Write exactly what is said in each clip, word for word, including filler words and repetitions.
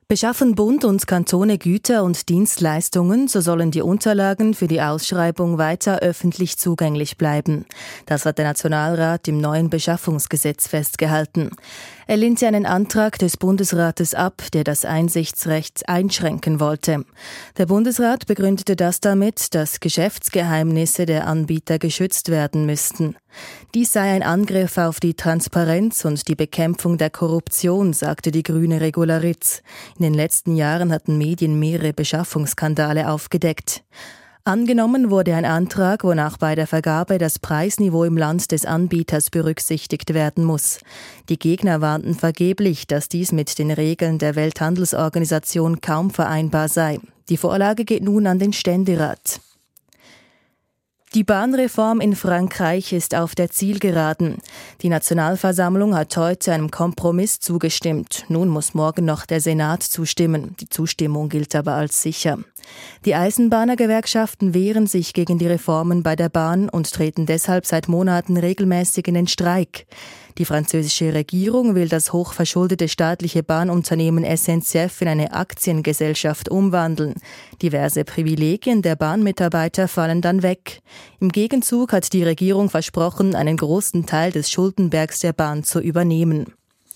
Beschaffen Bund und Kantone Güter und Dienstleistungen, so sollen die Unterlagen für die Ausschreibung weiter öffentlich zugänglich bleiben. Das hat der Nationalrat im neuen Beschaffungsgesetz festgehalten. Er lehnte einen Antrag des Bundesrates ab, der das Einsichtsrecht einschränken wollte. Der Bundesrat begründete das damit, dass Geschäftsgeheimnisse der Anbieter geschützt werden müssten. Dies sei ein Angriff auf die Transparenz und die Bekämpfung der Korruption, sagte die grüne Regularitz. In den letzten Jahren hatten Medien mehrere Beschaffungsskandale aufgedeckt. Angenommen wurde ein Antrag, wonach bei der Vergabe das Preisniveau im Land des Anbieters berücksichtigt werden muss. Die Gegner warnten vergeblich, dass dies mit den Regeln der Welthandelsorganisation kaum vereinbar sei. Die Vorlage geht nun an den Ständerat. Die Bahnreform in Frankreich ist auf der Zielgeraden. Die Nationalversammlung hat heute einem Kompromiss zugestimmt. Nun muss morgen noch der Senat zustimmen. Die Zustimmung gilt aber als sicher. Die Eisenbahnergewerkschaften wehren sich gegen die Reformen bei der Bahn und treten deshalb seit Monaten regelmäßig in den Streik. Die französische Regierung will das hochverschuldete staatliche Bahnunternehmen S N C F in eine Aktiengesellschaft umwandeln. Diverse Privilegien der Bahnmitarbeiter fallen dann weg. Im Gegenzug hat die Regierung versprochen, einen großen Teil des Schuldenbergs der Bahn zu übernehmen.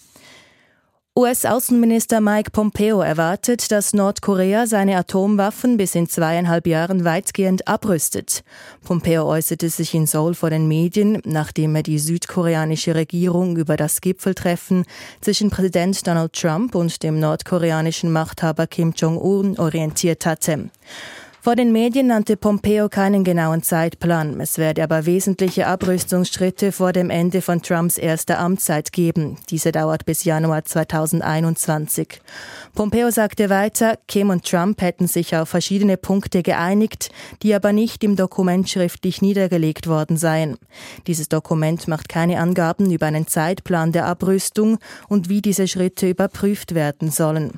U S-Außenminister Mike Pompeo erwartet, dass Nordkorea seine Atomwaffen bis in zweieinhalb Jahren weitgehend abrüstet. Pompeo äußerte sich in Seoul vor den Medien, nachdem er die südkoreanische Regierung über das Gipfeltreffen zwischen Präsident Donald Trump und dem nordkoreanischen Machthaber Kim Jong-un orientiert hatte. Vor den Medien nannte Pompeo keinen genauen Zeitplan. Es werde aber wesentliche Abrüstungsschritte vor dem Ende von Trumps erster Amtszeit geben. Diese dauert bis Januar zweitausendeinundzwanzig. Pompeo sagte weiter, Kim und Trump hätten sich auf verschiedene Punkte geeinigt, die aber nicht im Dokument schriftlich niedergelegt worden seien. Dieses Dokument macht keine Angaben über einen Zeitplan der Abrüstung und wie diese Schritte überprüft werden sollen.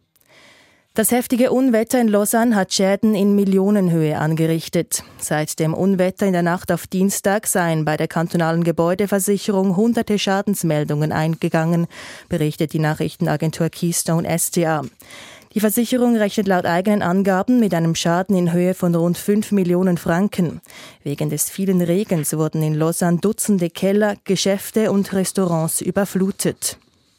Das heftige Unwetter in Lausanne hat Schäden in Millionenhöhe angerichtet. Seit dem Unwetter in der Nacht auf Dienstag seien bei der kantonalen Gebäudeversicherung hunderte Schadensmeldungen eingegangen, berichtet die Nachrichtenagentur Keystone S D A. Die Versicherung rechnet laut eigenen Angaben mit einem Schaden in Höhe von rund fünf Millionen Franken. Wegen des vielen Regens wurden in Lausanne Dutzende Keller, Geschäfte und Restaurants überflutet.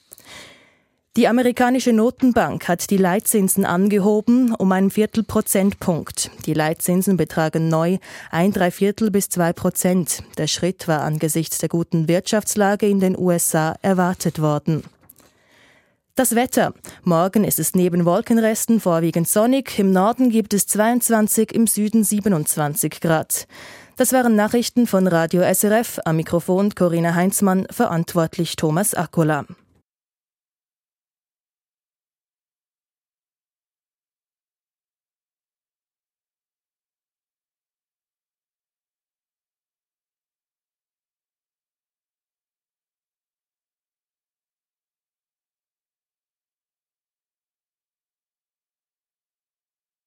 Die amerikanische Notenbank hat die Leitzinsen angehoben um einen Viertelprozentpunkt. Die Leitzinsen betragen neu ein Dreiviertel bis zwei Prozent. Der Schritt war angesichts der guten Wirtschaftslage in den U S A erwartet worden. Das Wetter. Morgen ist es neben Wolkenresten vorwiegend sonnig. Im Norden gibt es zweiundzwanzig, im Süden siebenundzwanzig Grad. Das waren Nachrichten von Radio S R F. Am Mikrofon Corinna Heinzmann, verantwortlich Thomas Akkola.